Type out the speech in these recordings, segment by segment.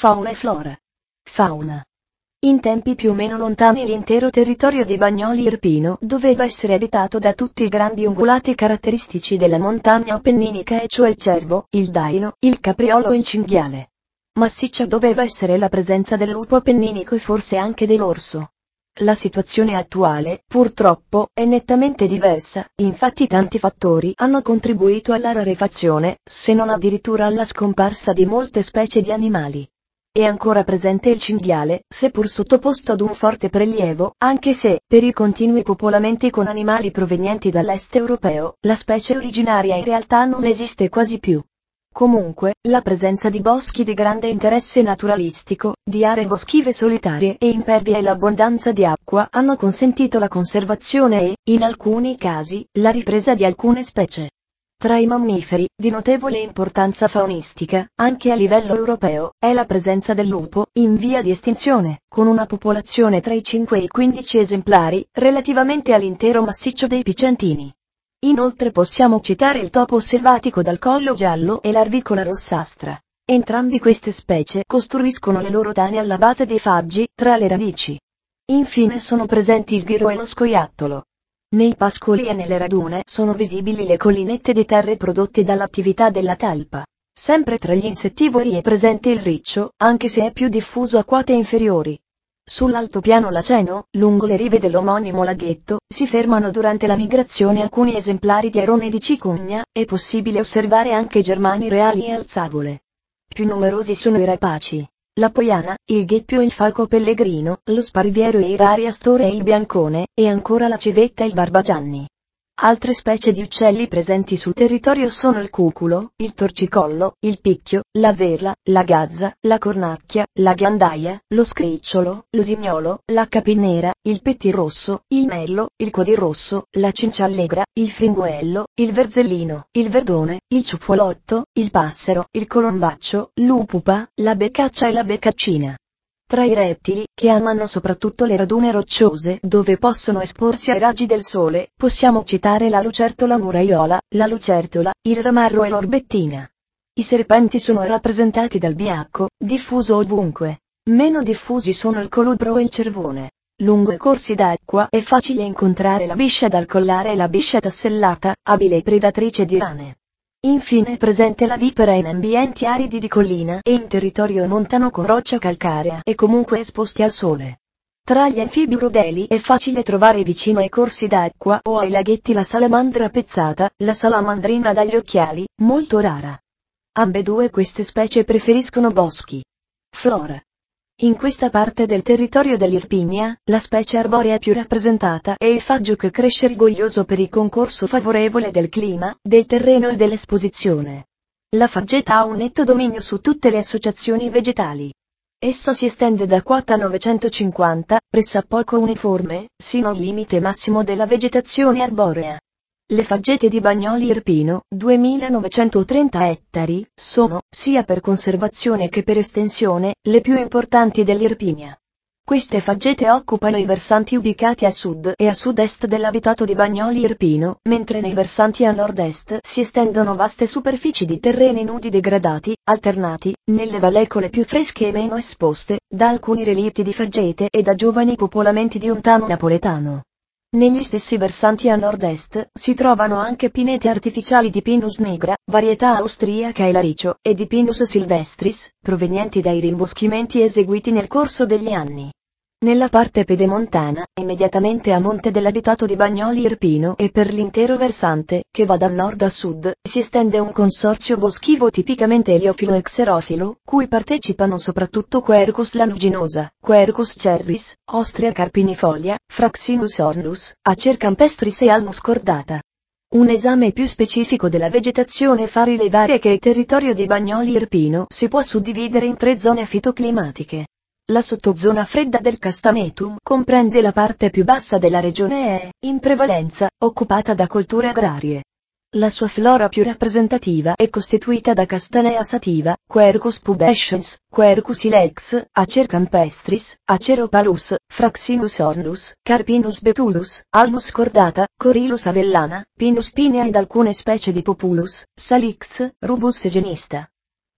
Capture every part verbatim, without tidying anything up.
fauna e flora. Fauna. In tempi più o meno lontani l'intero territorio di Bagnoli Irpino doveva essere abitato da tutti i grandi ungulati caratteristici della montagna appenninica, e cioè il cervo, il daino, il capriolo e il cinghiale. Massiccia doveva essere la presenza del lupo appenninico e forse anche dell'orso. La situazione attuale, purtroppo, è nettamente diversa, infatti tanti fattori hanno contribuito alla rarefazione, se non addirittura alla scomparsa di molte specie di animali. È ancora presente il cinghiale, seppur sottoposto ad un forte prelievo, anche se, per i continui popolamenti con animali provenienti dall'est europeo, la specie originaria in realtà non esiste quasi più. Comunque, la presenza di boschi di grande interesse naturalistico, di aree boschive solitarie e impervie e l'abbondanza di acqua hanno consentito la conservazione e, in alcuni casi, la ripresa di alcune specie. Tra i mammiferi, di notevole importanza faunistica, anche a livello europeo, è la presenza del lupo, in via di estinzione, con una popolazione tra i cinque e i quindici esemplari, relativamente all'intero massiccio dei Picentini. Inoltre possiamo citare il topo selvatico dal collo giallo e l'arvicola rossastra. Entrambi queste specie costruiscono le loro tane alla base dei faggi, tra le radici. Infine sono presenti il ghiro e lo scoiattolo. Nei pascoli e nelle radune sono visibili le collinette di terre prodotte dall'attività della talpa. Sempre tra gli insettivori è presente il riccio, anche se è più diffuso a quote inferiori. Sull'altopiano laceno, lungo le rive dell'omonimo laghetto, si fermano durante la migrazione alcuni esemplari di airone di cicogna, è possibile osservare anche germani reali e alzavole. Più numerosi sono i rapaci, la poiana, il gheppio e il falco pellegrino, lo spariviero e i rari astore e il biancone, e ancora la civetta e il barbagianni. Altre specie di uccelli presenti sul territorio sono il cuculo, il torcicollo, il picchio, la verla, la gazza, la cornacchia, la ghiandaia, lo scricciolo, l'usignolo, la capinera, il pettirosso, il merlo, il codirrosso, la cinciallegra, il fringuello, il verzellino, il verdone, il ciuffolotto, il passero, il colombaccio, l'upupa, la beccaccia e la beccaccina. Tra i rettili, che amano soprattutto le radune rocciose dove possono esporsi ai raggi del sole, possiamo citare la lucertola muraiola, la lucertola, il ramarro e l'orbettina. I serpenti sono rappresentati dal biacco, diffuso ovunque. Meno diffusi sono il colubro e il cervone. Lungo i corsi d'acqua è facile incontrare la biscia dal collare e la biscia tassellata, abile predatrice di rane. Infine è presente la vipera in ambienti aridi di collina e in territorio montano con roccia calcarea e comunque esposti al sole. Tra gli anfibi rudeli è facile trovare vicino ai corsi d'acqua o ai laghetti la salamandra pezzata, la salamandrina dagli occhiali, molto rara. Ambedue queste specie preferiscono boschi. Flora. In questa parte del territorio dell'Irpinia, la specie arborea più rappresentata è il faggio, che cresce rigoglioso per il concorso favorevole del clima, del terreno e dell'esposizione. La faggeta ha un netto dominio su tutte le associazioni vegetali. Essa si estende da quota novecentocinquanta, pressappoco uniforme, sino al limite massimo della vegetazione arborea. Le faggete di Bagnoli Irpino, duemilanovecentotrenta ettari, sono, sia per conservazione che per estensione, le più importanti dell'Irpinia. Queste faggete occupano i versanti ubicati a sud e a sud-est dell'abitato di Bagnoli Irpino, mentre nei versanti a nord-est si estendono vaste superfici di terreni nudi degradati, alternati, nelle vallecole più fresche e meno esposte, da alcuni relitti di faggete e da giovani popolamenti di ontano napoletano. Negli stessi versanti a nord-est si trovano anche pineti artificiali di Pinus nigra, varietà austriaca e laricio, e di Pinus silvestris, provenienti dai rimboschimenti eseguiti nel corso degli anni. Nella parte pedemontana, immediatamente a monte dell'abitato di Bagnoli Irpino e per l'intero versante, che va da nord a sud, si estende un consorzio boschivo tipicamente eliofilo e xerofilo, cui partecipano soprattutto Quercus lanuginosa, Quercus cerris, Ostrea carpinifolia, Fraxinus ornus, Acer campestris e Alnus cordata. Un esame più specifico della vegetazione fa rilevare che il territorio di Bagnoli Irpino si può suddividere in tre zone fitoclimatiche. La sottozona fredda del Castanetum comprende la parte più bassa della regione e, in prevalenza, occupata da colture agrarie. La sua flora più rappresentativa è costituita da Castanea sativa, Quercus pubescens, Quercus ilex, Acer campestris, Acer opalus, Fraxinus ornus, Carpinus betulus, Alnus cordata, Corylus avellana, Pinus pinea ed alcune specie di Populus, Salix, Rubus genista.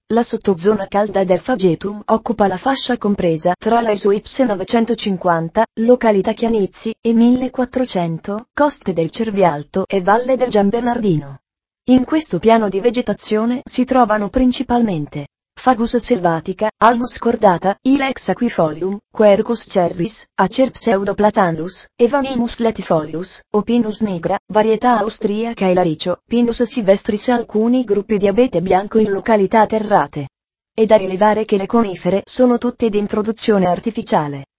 La sottozona calda del Fagetum occupa la fascia compresa tra la Isoipse novecentocinquanta, località Chianizi, e millequattrocento, coste del Cervialto e valle del Gianbernardino. In questo piano di vegetazione si trovano principalmente Fagus selvatica, Almus cordata, Ilex aquifolium, Quercus cerris, Acer pseudoplatanus, Evanimus latifolius, o Pinus nigra, varietà austriaca e laricio, Pinus silvestris e alcuni gruppi di abete bianco in località terrate. È da rilevare che le conifere sono tutte di introduzione artificiale.